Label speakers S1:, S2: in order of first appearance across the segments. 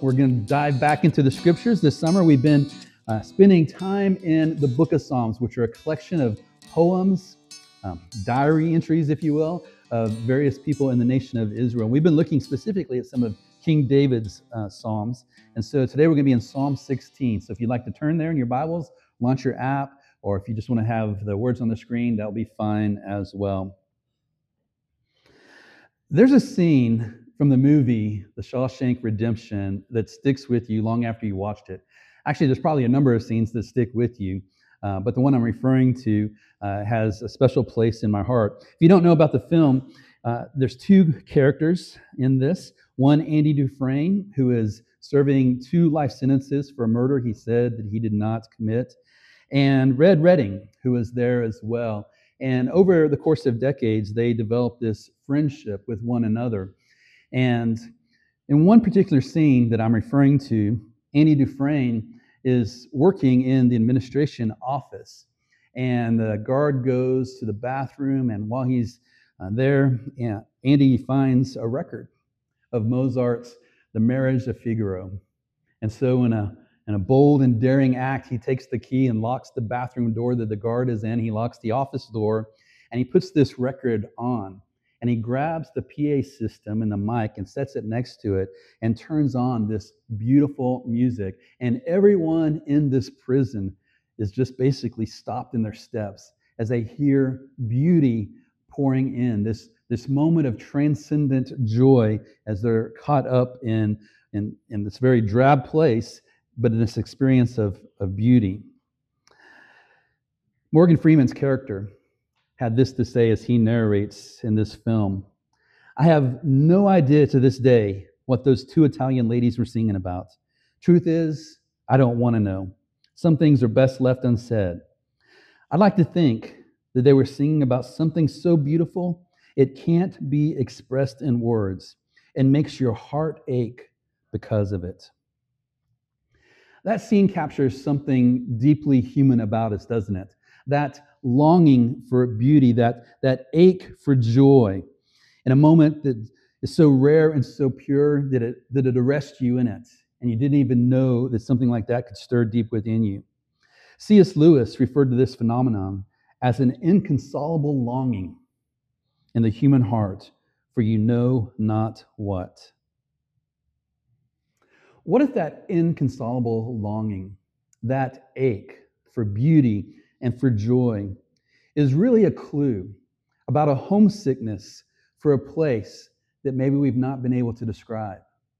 S1: We're going to dive back into the scriptures. This summer, we've been spending time in the book of Psalms, which are a collection of poems, diary entries, if you will, of various people in the nation of Israel. We've been looking specifically at some of King David's Psalms. And so today we're going to be in Psalm 16. So if you'd like to turn there in your Bibles, launch your app, or if you just want to have the words on the screen, that'll be fine as well. There's a scene from the movie The Shawshank Redemption that sticks with you long after you watched it. Actually, there's probably a number of scenes that stick with you, but the one I'm referring to has a special place in my heart. If you don't know about the film, there's two characters in this. One, Andy Dufresne, who is serving 2 life sentences for a murder he said that he did not commit, and Red Redding, who is there as well. And over the course of decades, they developed this friendship with one another. And in one particular scene that I'm referring to, Andy Dufresne is working in the administration office. And the guard goes to the bathroom, and while he's there, Andy finds a record of Mozart's The Marriage of Figaro. And so in a bold and daring act, he takes the key and locks the bathroom door that the guard is in. He locks the office door, and he puts this record on. And he grabs the PA system and the mic and sets it next to it and turns on this beautiful music. And everyone in this prison is just basically stopped in their steps as they hear beauty pouring in, this moment of transcendent joy as they're caught up in this very drab place, but in this experience of beauty. Morgan Freeman's character had this to say as he narrates in this film: "I have no idea to this day what those 2 Italian ladies were singing about. Truth is, I don't want to know. Some things are best left unsaid. I'd like to think that they were singing about something so beautiful it can't be expressed in words and makes your heart ache because of it." That scene captures something deeply human about us, doesn't it? That longing for beauty, that ache for joy in a moment that is so rare and so pure that it arrests you in it, and you didn't even know that something like that could stir deep within you. C.S. Lewis referred to this phenomenon as an inconsolable longing in the human heart for you know not what. What if that inconsolable longing, that ache for beauty and for joy, is really a clue about a homesickness for a place that maybe we've not been able to describe?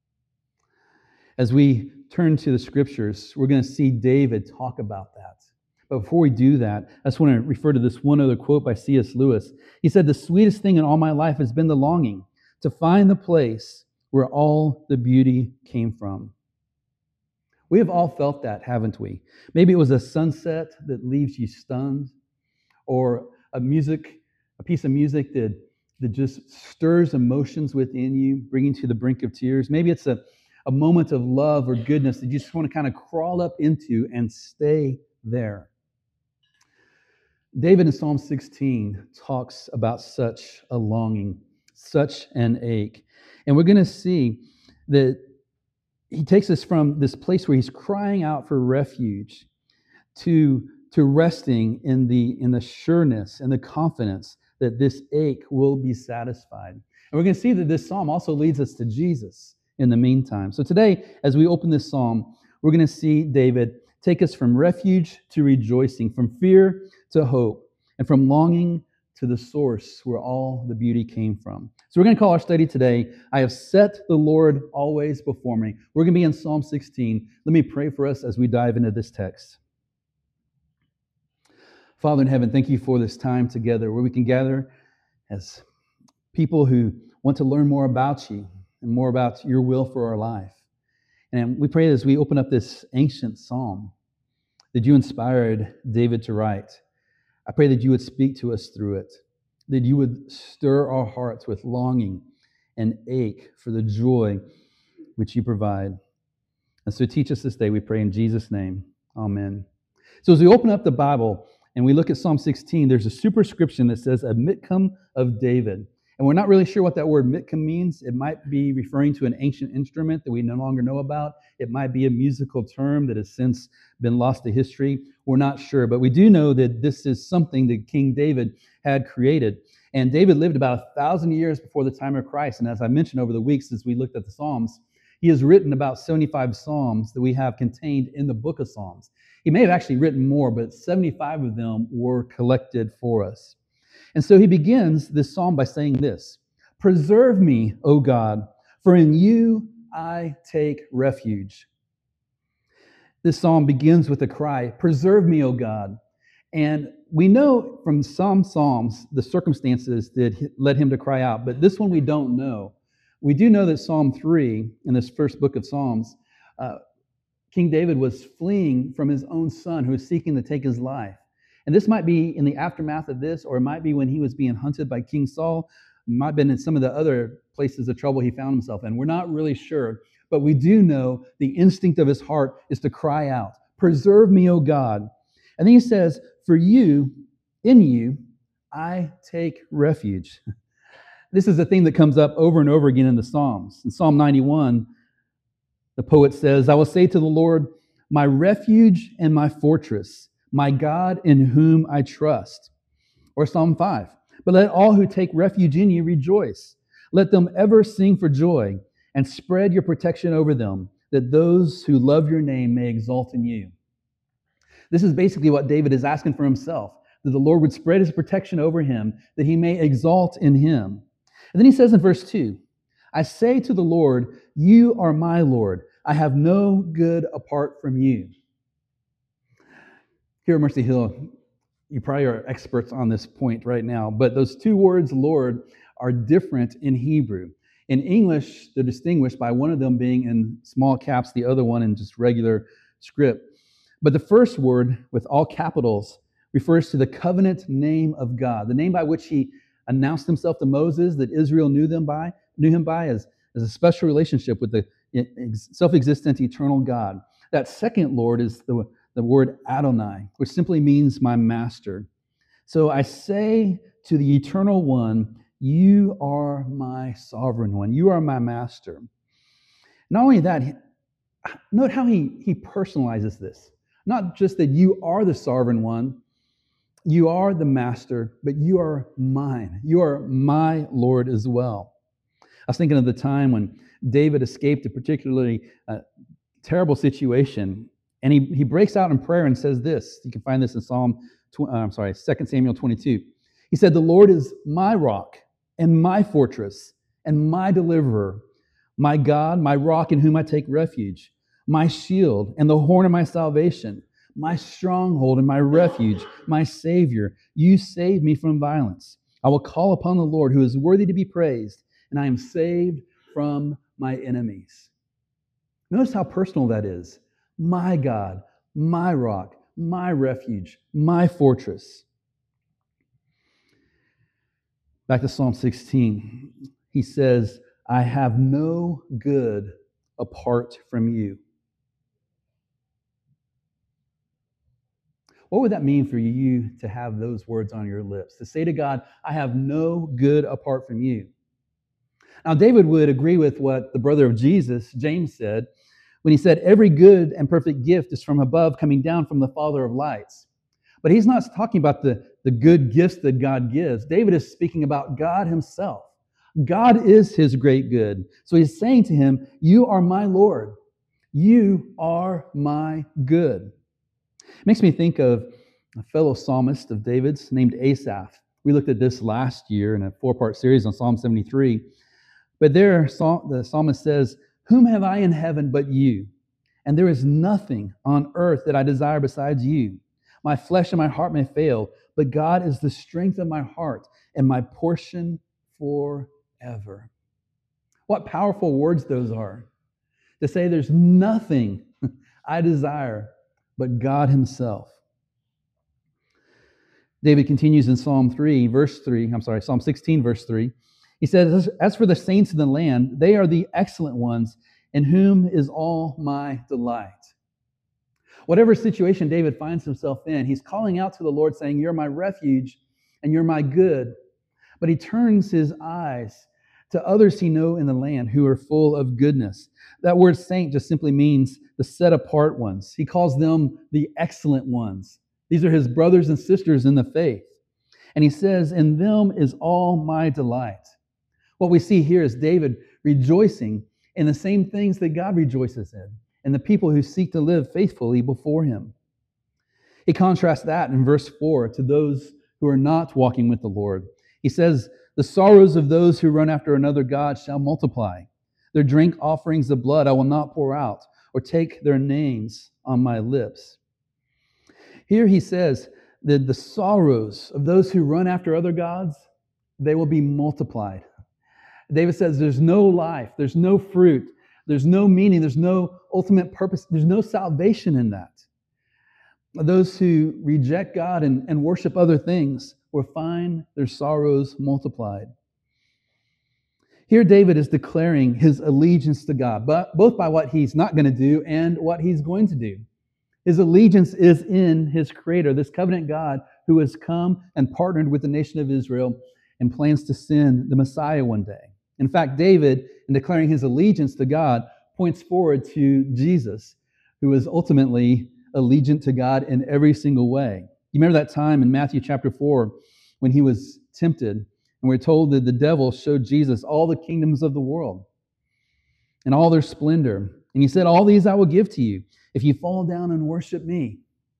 S1: As we turn to the scriptures, we're going to see David talk about that. But before we do that, I just want to refer to this one other quote by C.S. Lewis. He said, "The sweetest thing in all my life has been the longing to find the place where all the beauty came from." We have all felt that, haven't we? Maybe it was a sunset that leaves you stunned, or a piece of music that just stirs emotions within you, bringing you to the brink of tears. Maybe it's a moment of love or goodness that you just want to kind of crawl up into and stay there. David in Psalm 16 talks about such a longing, such an ache. And we're going to see that he takes us from this place where he's crying out for refuge to resting in the sureness and the confidence that this ache will be satisfied. And we're going to see that this psalm also leads us to Jesus in the meantime. So today, as we open this psalm, we're going to see David take us from refuge to rejoicing, from fear to hope, and from longing to the source where all the beauty came from. So we're going to call our study today, "I have set the Lord always before me." We're going to be in Psalm 16. Let me pray for us as we dive into this text. Father in heaven, thank you for this time together where we can gather as people who want to learn more about you and more about your will for our life. And we pray as we open up this ancient psalm that you inspired David to write. I pray that you would speak to us through it, that you would stir our hearts with longing and ache for the joy which you provide. And so teach us this day, we pray in Jesus' name. Amen. So as we open up the Bible and we look at Psalm 16, there's a superscription that says, "A Miktam of David." And we're not really sure what that word mitkim means. It might be referring to an ancient instrument that we no longer know about. It might be a musical term that has since been lost to history. We're not sure, but we do know that this is something that King David had created. And David lived about 1,000 years before the time of Christ. And as I mentioned over the weeks as we looked at the Psalms, he has written about 75 Psalms that we have contained in the book of Psalms. He may have actually written more, but 75 of them were collected for us. And so he begins this psalm by saying this: "Preserve me, O God, for in you I take refuge." This psalm begins with a cry, "Preserve me, O God." And we know from some psalms the circumstances that led him to cry out, but this one we don't know. We do know that Psalm 3, in this first book of Psalms, King David was fleeing from his own son who was seeking to take his life. And this might be in the aftermath of this, or it might be when he was being hunted by King Saul. It might have been in some of the other places of trouble he found himself in. We're not really sure, but we do know the instinct of his heart is to cry out, "Preserve me, O God." And then he says, "For you, in you, I take refuge." This is a theme that comes up over and over again in the Psalms. In Psalm 91, the poet says, "I will say to the Lord, my refuge and my fortress, my God in whom I trust." Or Psalm 5, "But let all who take refuge in you rejoice. Let them ever sing for joy, and spread your protection over them, that those who love your name may exult in you." This is basically what David is asking for himself, that the Lord would spread his protection over him, that he may exalt in him. And then he says in verse 2, "I say to the Lord, you are my Lord. I have no good apart from you." Here at Mercy Hill, you probably are experts on this point right now, but those two words, Lord, are different in Hebrew. In English, they're distinguished by one of them being in small caps, the other one in just regular script. But the first word, with all capitals, refers to the covenant name of God, the name by which he announced himself to Moses, that Israel knew him by as a special relationship with the self-existent eternal God. That second Lord is the word Adonai, which simply means my master. So I say to the eternal one, you are my sovereign one. You are my master. Not only that, note how he personalizes this. Not just that you are the sovereign one, you are the master, but you are mine. You are my Lord as well. I was thinking of the time when David escaped a particularly terrible situation, and he breaks out in prayer and says this. You can find this in 2 Samuel 22. He said, "The Lord is my rock and my fortress and my deliverer, my God, my rock in whom I take refuge, my shield and the horn of my salvation, my stronghold and my refuge, my Savior. You save me from violence. I will call upon the Lord who is worthy to be praised, and I am saved from my enemies." Notice how personal that is. My God, my rock, my refuge, my fortress. Back to Psalm 16. He says, "I have no good apart from you." What would that mean for you to have those words on your lips? To say to God, "I have no good apart from you." Now, David would agree with what the brother of Jesus, James, said when he said, "Every good and perfect gift is from above, coming down from the Father of lights." But he's not talking about the good gifts that God gives. David is speaking about God himself. God is his great good. So he's saying to him, "You are my Lord. You are my good." It makes me think of a fellow psalmist of David's named Asaph. We looked at this last year in a 4-part series on Psalm 73. But there, the psalmist says, "Whom have I in heaven but you? And there is nothing on earth that I desire besides you. My flesh and my heart may fail, but God is the strength of my heart and my portion forever." What powerful words those are. To say there's nothing I desire but God himself. David continues in Psalm 16, verse 3. He says, "As for the saints in the land, they are the excellent ones, in whom is all my delight." Whatever situation David finds himself in, he's calling out to the Lord saying, "You're my refuge and you're my good." but he turns his eyes to others he knows in the land who are full of goodness. That word saint just simply means the set apart ones. He calls them the excellent ones. These are his brothers and sisters in the faith. And he says, in them is all my delight. What we see here is David rejoicing in the same things that God rejoices in, and the people who seek to live faithfully before him. He contrasts that in verse 4 to those who are not walking with the Lord. He says, the sorrows of those who run after another god shall multiply. Their drink offerings of blood I will not pour out, or take their names on my lips. Here he says that the sorrows of those who run after other gods, they will be multiplied. David says there's no life, there's no fruit, there's no meaning, there's no ultimate purpose, there's no salvation in that. Those who reject God and worship other things will find their sorrows multiplied. Here David is declaring his allegiance to God, but both by what he's not going to do and what he's going to do. His allegiance is in his Creator, this covenant God who has come and partnered with the nation of Israel and plans to send the Messiah one day. In fact, David, in declaring his allegiance to God, points forward to Jesus, who is ultimately allegiant to God in every single way. You remember that time in Matthew chapter 4 when he was tempted, and we're told that the devil showed Jesus all the kingdoms of the world and all their splendor. And he said, all these I will give to you if you fall down and worship me.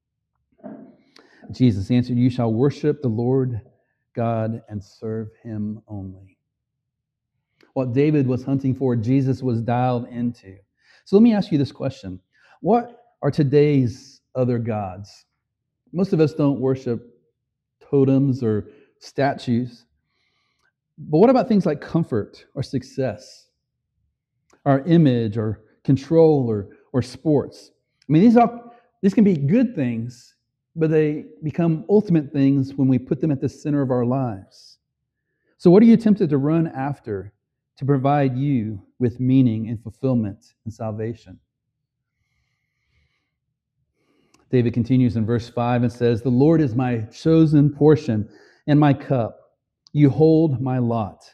S1: Jesus answered, you shall worship the Lord God and serve him only. What David was hunting for, Jesus was dialed into. So let me ask you this question. What are today's other gods? Most of us don't worship totems or statues. But what about things like comfort or success, our image or control or sports? I mean, these can be good things, but they become ultimate things when we put them at the center of our lives. So what are you tempted to run after to provide you with meaning and fulfillment and salvation? David continues in verse 5 and says, the Lord is my chosen portion and my cup. You hold my lot.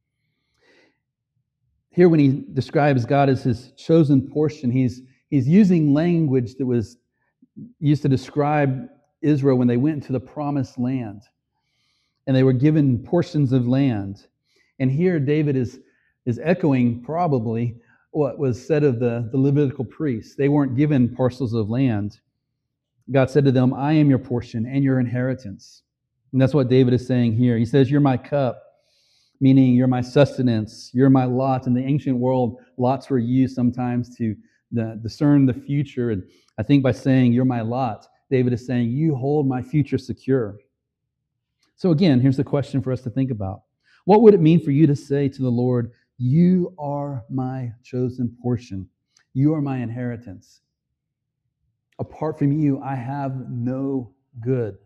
S1: Here when he describes God as his chosen portion, he's using language that was used to describe Israel when they went into the promised land. And they were given portions of land. And here David is echoing probably what was said of the Levitical priests. They weren't given parcels of land. God said to them, I am your portion and your inheritance. And that's what David is saying here. He says, you're my cup, meaning you're my sustenance, you're my lot. In the ancient world, lots were used sometimes to discern the future. And I think by saying you're my lot, David is saying you hold my future secure. So again, here's the question for us to think about. What would it mean for you to say to the Lord, you are my chosen portion. You are my inheritance. Apart from you, I have no good.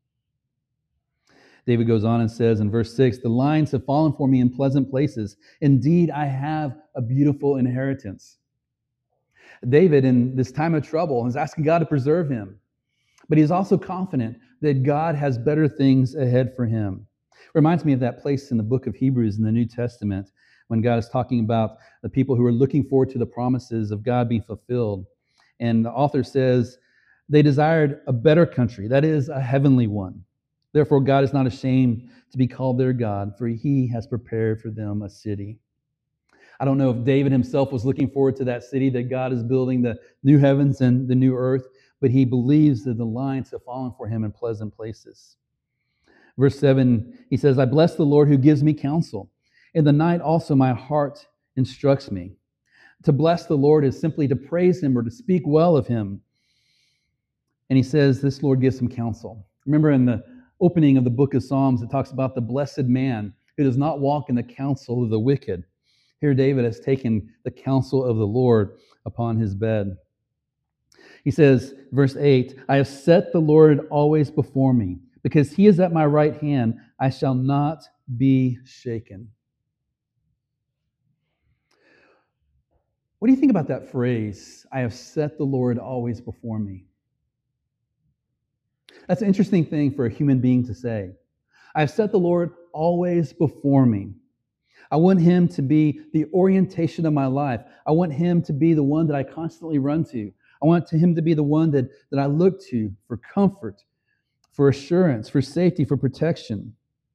S1: David goes on and says in verse 6, the lines have fallen for me in pleasant places. Indeed, I have a beautiful inheritance. David, in this time of trouble, is asking God to preserve him. But he's also confident that God has better things ahead for him. It reminds me of that place in the book of Hebrews in the New Testament when God is talking about the people who are looking forward to the promises of God being fulfilled. And the author says, they desired a better country, that is, a heavenly one. Therefore, God is not ashamed to be called their God, for he has prepared for them a city. I don't know if David himself was looking forward to that city that God is building, the new heavens and the new earth, but he believes that the lines have fallen for him in pleasant places. Verse 7, he says, I bless the Lord who gives me counsel. In the night also my heart instructs me. To bless the Lord is simply to praise him or to speak well of him. And he says, this Lord gives him counsel. Remember in the opening of the book of Psalms, it talks about the blessed man who does not walk in the counsel of the wicked. Here David has taken the counsel of the Lord upon his bed. He says, verse 8, I have set the Lord always before me. Because he is at my right hand, I shall not be shaken. What do you think about that phrase, I have set the Lord always before me? That's an interesting thing for a human being to say. I've set the Lord always before me. I want him to be the orientation of my life. I want him to be the one that I constantly run to. I want him to be the one that I look to for comfort, for assurance, for safety, for protection.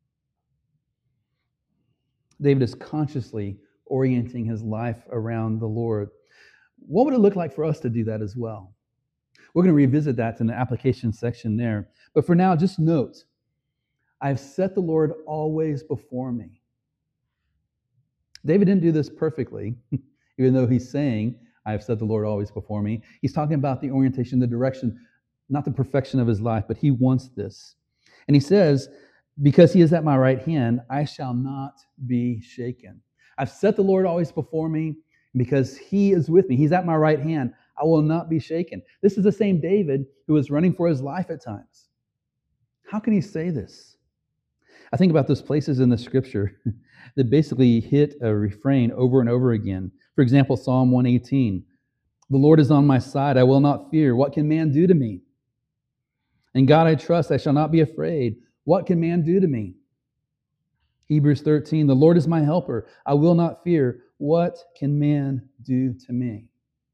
S1: David is consciously orienting his life around the Lord. What would it look like for us to do that as well? We're going to revisit that in the application section there. But for now, just note, I've set the Lord always before me. David didn't do this perfectly, even though he's saying, I've set the Lord always before me. He's talking about the orientation, the direction, not the perfection of his life, but he wants this. And he says, because he is at my right hand, I shall not be shaken. I've set the Lord always before me because he is with me. He's at my right hand. I will not be shaken. This is the same David who was running for his life at times. How can he say this? I think about those places in the scripture that basically hit a refrain over and over again. For example, Psalm 118. The Lord is on my side. I will not fear. What can man do to me? In God I trust. I shall not be afraid. What can man do to me? Hebrews 13. The Lord is my helper. I will not fear. What can man do to me?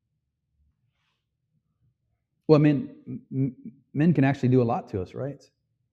S1: Well, men can actually do a lot to us, right?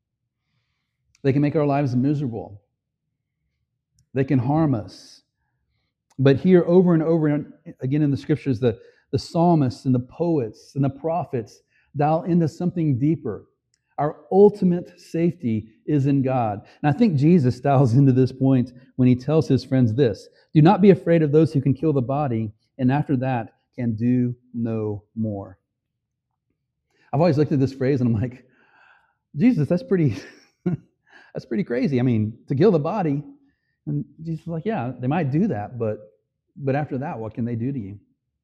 S1: They can make our lives miserable. They can harm us. But here, over and over again in the scriptures, the psalmists and the poets and the prophets dial into something deeper. Our ultimate safety is in God. And I think Jesus dials into this point when he tells his friends this: do not be afraid of those who can kill the body, and after that can do no more. I've always looked at this phrase and I'm like, Jesus, that's pretty that's pretty crazy. I mean, to kill the body. And Jesus is like, yeah, they might do that, but after that, what can they do to you?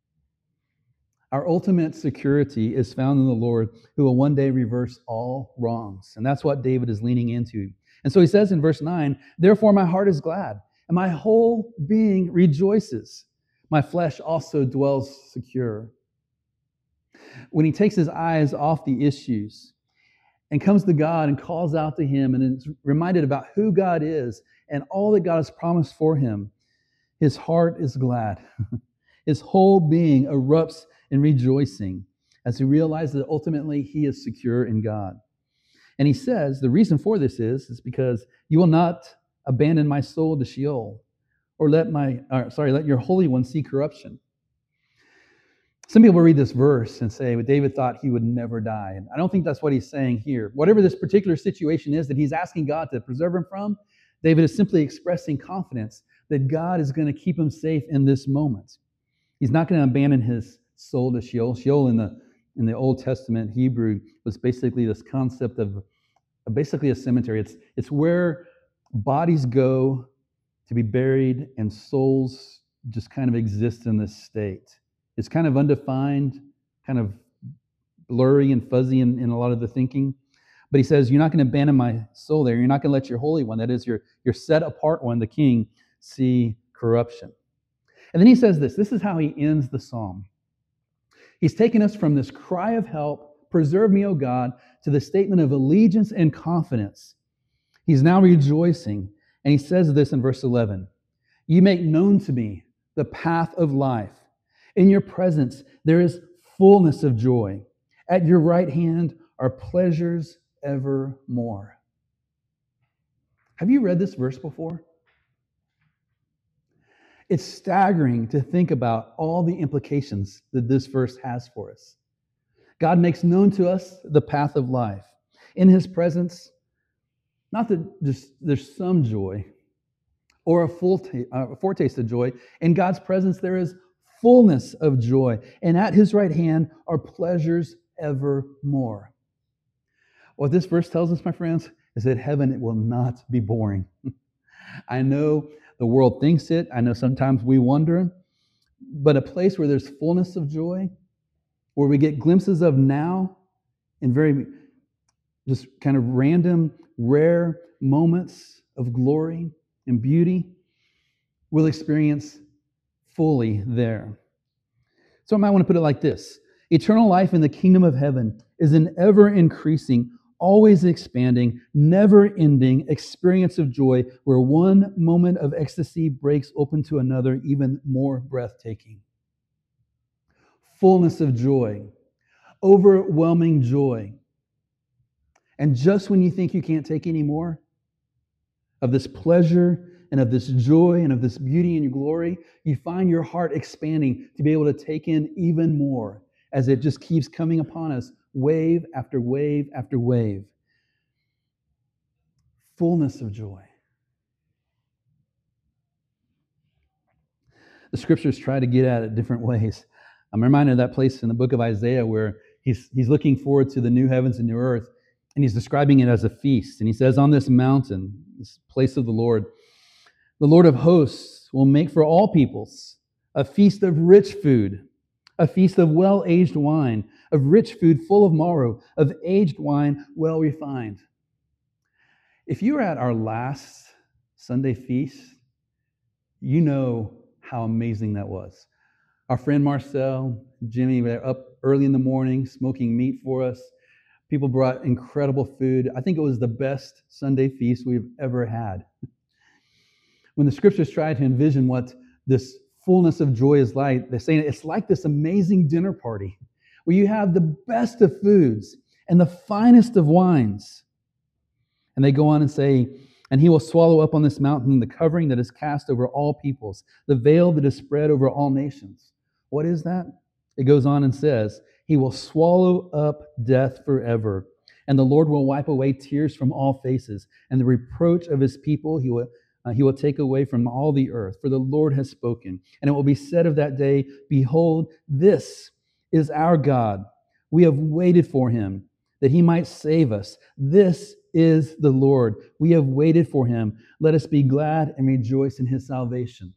S1: Our ultimate security is found in the Lord, who will one day reverse all wrongs. And that's what David is leaning into. And so he says in verse 9, therefore my heart is glad, and my whole being rejoices. My flesh also dwells secure. When he takes his eyes off the issues and comes to God and calls out to him and is reminded about who God is and all that God has promised for him, his heart is glad. His whole being erupts in rejoicing as he realizes that ultimately he is secure in God. And he says the reason for this is because you will not abandon my soul to Sheol, or let your Holy One see corruption. Some people read this verse and say, well, David thought he would never die. And I don't think that's what he's saying here. Whatever this particular situation is that he's asking God to preserve him from, David is simply expressing confidence that God is going to keep him safe in this moment. He's not going to abandon his soul to Sheol. Sheol in the Old Testament Hebrew was basically this concept of basically a cemetery. It's where bodies go to be buried and souls just kind of exist in this state. It's kind of undefined, kind of blurry and fuzzy in a lot of the thinking. But he says, you're not going to abandon my soul there. You're not going to let your Holy One, that is your set apart one, the King, see corruption. And then he says this is how he ends the psalm. He's taken us from this cry of help, preserve me, O God, to the statement of allegiance and confidence. He's now rejoicing. And he says this in verse 11, you make known to me the path of life. In your presence, there is fullness of joy. At your right hand are pleasures evermore. Have you read this verse before? It's staggering to think about all the implications that this verse has for us. God makes known to us the path of life. In his presence, not that just there's some joy or a foretaste of joy. In God's presence, there is fullness of joy. And at his right hand are pleasures evermore. What this verse tells us, my friends, is that heaven will not be boring. I know the world thinks it. I know sometimes we wonder. But a place where there's fullness of joy, where we get glimpses of now in very just kind of random, rare moments of glory and beauty, we'll experience fully there. So I might want to put it like this. Eternal life in the kingdom of heaven is an ever-increasing, always expanding, never-ending experience of joy where one moment of ecstasy breaks open to another even more breathtaking. Fullness of joy, overwhelming joy. And just when you think you can't take any more of this pleasure and of this joy and of this beauty and glory, you find your heart expanding to be able to take in even more as it just keeps coming upon us, wave after wave after wave. Fullness of joy. The scriptures try to get at it different ways. I'm reminded of that place in the book of Isaiah where he's looking forward to the new heavens and new earth, and he's describing it as a feast. And he says, on this mountain, this place of the Lord of hosts will make for all peoples a feast of rich food, a feast of well-aged wine, of rich food full of marrow, of aged wine well refined. If you were at our last Sunday feast, you know how amazing that was. Our friend Marcel, Jimmy, were up early in the morning smoking meat for us. People brought incredible food. I think it was the best Sunday feast we've ever had. When the scriptures try to envision what this fullness of joy is like, they're saying it's like this amazing dinner party where you have the best of foods and the finest of wines. And they go on and say, and he will swallow up on this mountain the covering that is cast over all peoples, the veil that is spread over all nations. What is that? It goes on and says, he will swallow up death forever, and the Lord will wipe away tears from all faces, and the reproach of his people he will take away from all the earth, for the Lord has spoken. And it will be said of that day, behold, this is our God. We have waited for him, that he might save us. This is the Lord. We have waited for him. Let us be glad and rejoice in his salvation.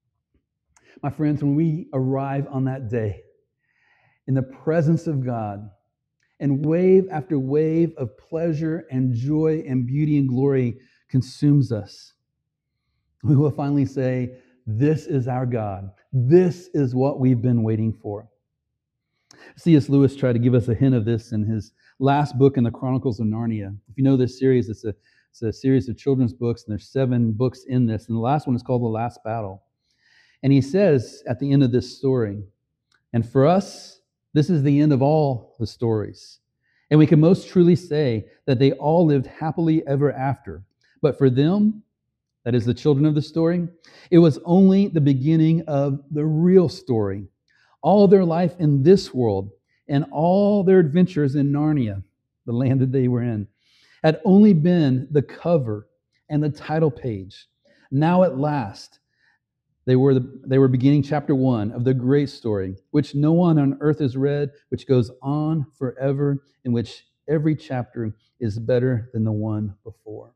S1: My friends, when we arrive on that day in the presence of God, and wave after wave of pleasure and joy and beauty and glory consumes us, we will finally say, this is our God. This is what we've been waiting for. C.S. Lewis tried to give us a hint of this in his last book in the Chronicles of Narnia. If you know this series, it's a series of children's books, and there's 7 books in this. And the last one is called The Last Battle. And he says at the end of this story, and for us, this is the end of all the stories. And we can most truly say that they all lived happily ever after. But for them, that is the children of the story, it was only the beginning of the real story. All their life in this world and all their adventures in Narnia, the land that they were in, had only been the cover and the title page. Now at last, they were beginning chapter 1 of the great story, which no one on earth has read, which goes on forever, in which every chapter is better than the one before.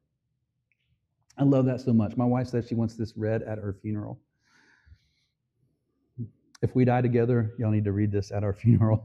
S1: I love that so much. My wife says she wants this read at her funeral. If we die together, y'all need to read this at our funeral.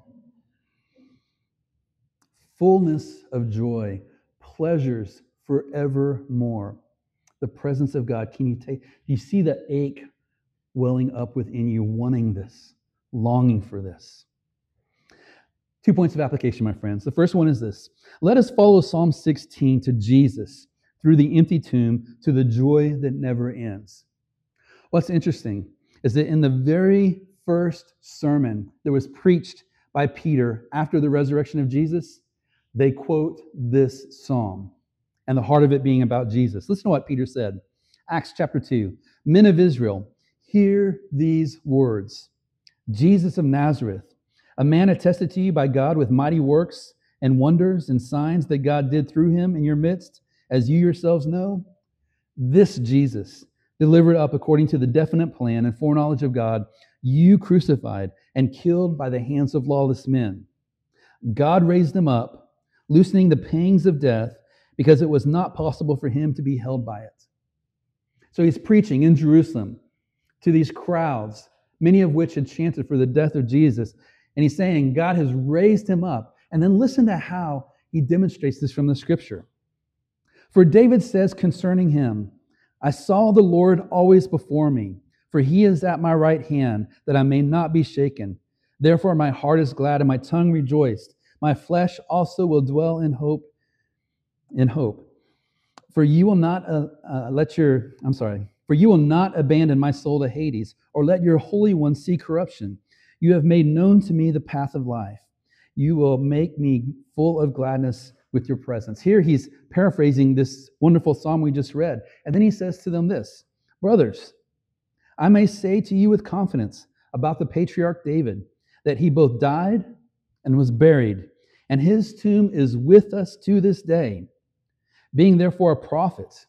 S1: Fullness of joy, pleasures forevermore. The presence of God. Do you see the ache welling up within you, wanting this, longing for this? 2 points of application, my friends. The first one is this. Let us follow Psalm 16 to Jesus through the empty tomb to the joy that never ends. What's interesting is that in the very first sermon that was preached by Peter after the resurrection of Jesus, they quote this psalm, and the heart of it being about Jesus. Listen to what Peter said. Acts chapter 2. Men of Israel, hear these words. Jesus of Nazareth, a man attested to you by God with mighty works and wonders and signs that God did through him in your midst, as you yourselves know. This Jesus, delivered up according to the definite plan and foreknowledge of God, you crucified and killed by the hands of lawless men. God raised him up, loosening the pangs of death, because it was not possible for him to be held by it. So he's preaching in Jerusalem to these crowds, many of which had chanted for the death of Jesus. And he's saying God has raised him up. And then listen to how he demonstrates this from the scripture. For David says concerning him, I saw the Lord always before me, for he is at my right hand, that I may not be shaken. Therefore my heart is glad and my tongue rejoiced. My flesh also will dwell in hope, in hope. For you will not For you will not abandon my soul to Hades, or let your Holy One see corruption. You have made known to me the path of life. You will make me full of gladness with your presence. Here he's paraphrasing this wonderful psalm we just read. And then he says to them this, brothers, I may say to you with confidence about the patriarch David, that he both died and was buried, and his tomb is with us to this day. Being therefore a prophet,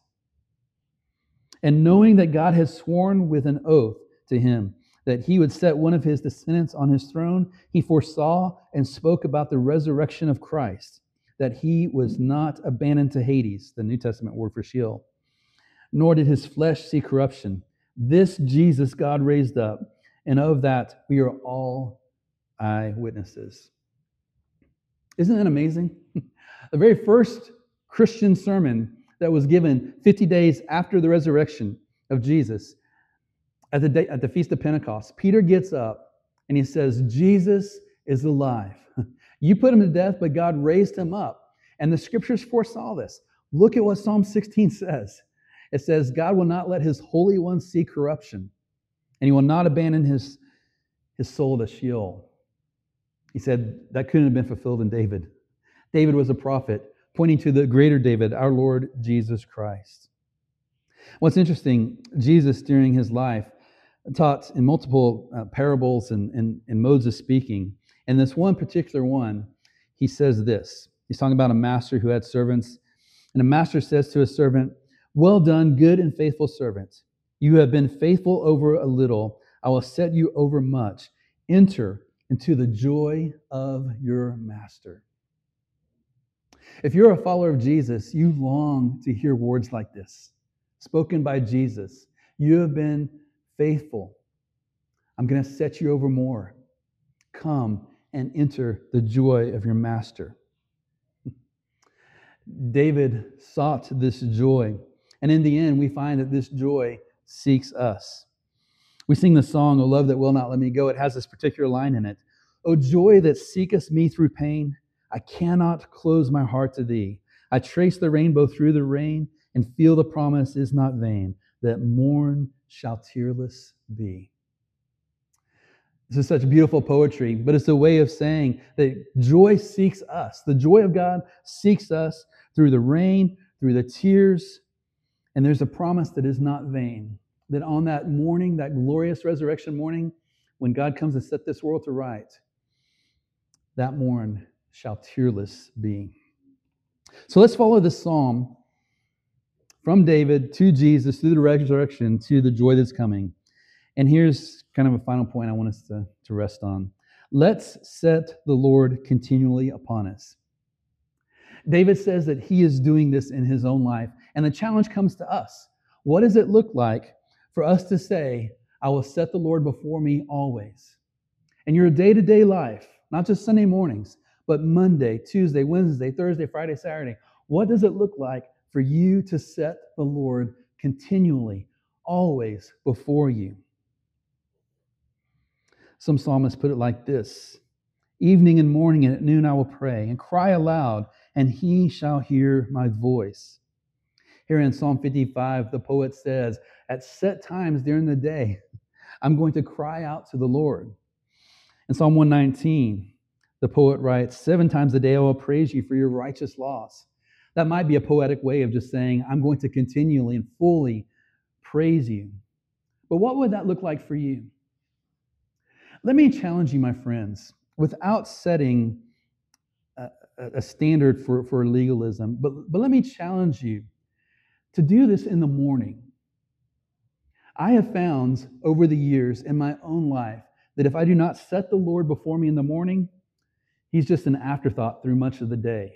S1: and knowing that God has sworn with an oath to him that he would set one of his descendants on his throne, he foresaw and spoke about the resurrection of Christ, that he was not abandoned to Hades, the New Testament word for Sheol, nor did his flesh see corruption. This Jesus God raised up, and of that we are all eyewitnesses. Isn't that amazing? The very first Christian sermon that was given 50 days after the resurrection of Jesus at the Feast of Pentecost, Peter gets up and he says, Jesus is alive. You put him to death, but God raised him up. And the scriptures foresaw this. Look at what Psalm 16 says. It says, God will not let his Holy One see corruption, and he will not abandon his soul to Sheol. He said that couldn't have been fulfilled in David. David was a prophet, pointing to the greater David, our Lord Jesus Christ. What's interesting, Jesus during his life taught in multiple parables and modes of speaking. And this one particular one, he says this. He's talking about a master who had servants. And a master says to a servant, well done, good and faithful servant. You have been faithful over a little. I will set you over much. Enter into the joy of your master. If you're a follower of Jesus, you long to hear words like this, spoken by Jesus. You have been faithful. I'm going to set you over more. Come and enter the joy of your master. David sought this joy, and in the end, we find that this joy seeks us. We sing the song, O Love That Will Not Let Me Go. It has this particular line in it. O joy that seekest me through pain, I cannot close my heart to thee. I trace the rainbow through the rain and feel the promise is not vain, that morn shall tearless be. This is such beautiful poetry, but it's a way of saying that joy seeks us. The joy of God seeks us through the rain, through the tears, and there's a promise that is not vain, that on that morning, that glorious resurrection morning, when God comes to set this world to right, that morn shall tearless be. So let's follow this psalm from David to Jesus, through the resurrection, to the joy that's coming. And here's kind of a final point I want us to rest on. Let's set the Lord continually upon us. David says that he is doing this in his own life, and the challenge comes to us. What does it look like for us to say, I will set the Lord before me always? In your day-to-day life, not just Sunday mornings, but Monday, Tuesday, Wednesday, Thursday, Friday, Saturday, what does it look like for you to set the Lord continually, always before you? Some psalmists put it like this: evening and morning and at noon I will pray and cry aloud, and he shall hear my voice. Here in Psalm 55, the poet says, at set times during the day, I'm going to cry out to the Lord. In Psalm 119, the poet writes, 7 times a day I will praise you for your righteous laws. That might be a poetic way of just saying, I'm going to continually and fully praise you. But what would that look like for you? Let me challenge you, my friends, without setting a standard for legalism, but let me challenge you to do this in the morning. I have found over the years in my own life that if I do not set the Lord before me in the morning, he's just an afterthought through much of the day.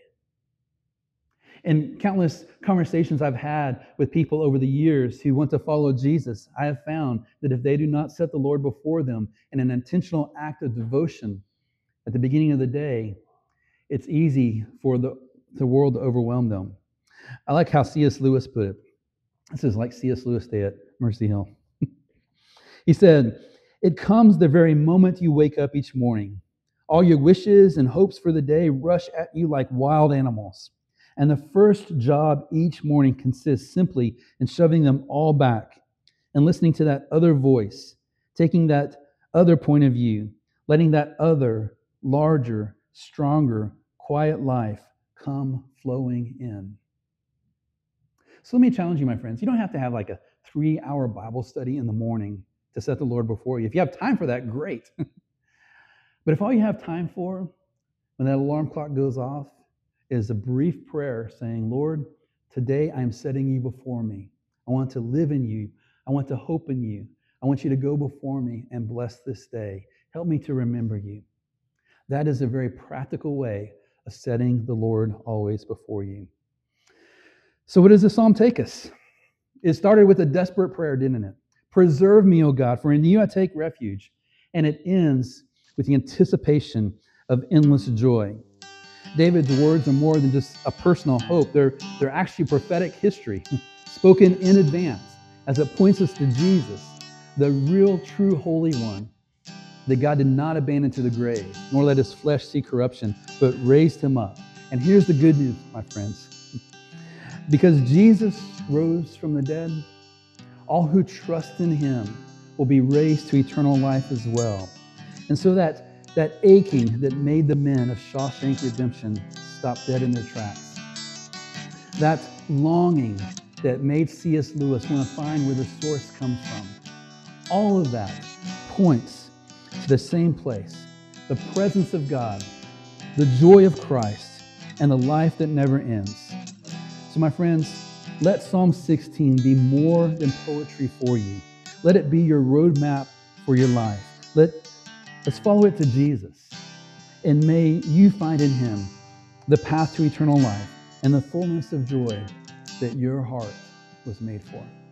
S1: In countless conversations I've had with people over the years who want to follow Jesus, I have found that if they do not set the Lord before them in an intentional act of devotion at the beginning of the day, it's easy for the world to overwhelm them. I like how C.S. Lewis put it. This is like C.S. Lewis Day at Mercy Hill. He said, it comes the very moment you wake up each morning. All your wishes and hopes for the day rush at you like wild animals. And the first job each morning consists simply in shoving them all back and listening to that other voice, taking that other point of view, letting that other, larger, stronger, quiet life come flowing in. So let me challenge you, my friends. You don't have to have like a 3-hour Bible study in the morning to set the Lord before you. If you have time for that, great. But if all you have time for when that alarm clock goes off is a brief prayer saying, Lord, today I'm setting you before me. I want to live in you. I want to hope in you. I want you to go before me and bless this day. Help me to remember you. That is a very practical way of setting the Lord always before you. So where does this psalm take us? It started with a desperate prayer, didn't it? Preserve me, O God, for in you I take refuge. And it ends with the anticipation of endless joy. David's words are more than just a personal hope. They're actually prophetic history, spoken in advance, as it points us to Jesus, the real, true Holy One, that God did not abandon to the grave, nor let his flesh see corruption, but raised him up. And here's the good news, my friends. Because Jesus rose from the dead, all who trust in him will be raised to eternal life as well. And so that aching that made the men of Shawshank Redemption stop dead in their tracks, that longing that made C.S. Lewis want to find where the source comes from, all of that points to the same place, the presence of God, the joy of Christ, and the life that never ends. So my friends, let Psalm 16 be more than poetry for you. Let it be your roadmap for your life. Let's follow it to Jesus. And may you find in him the path to eternal life and the fullness of joy that your heart was made for.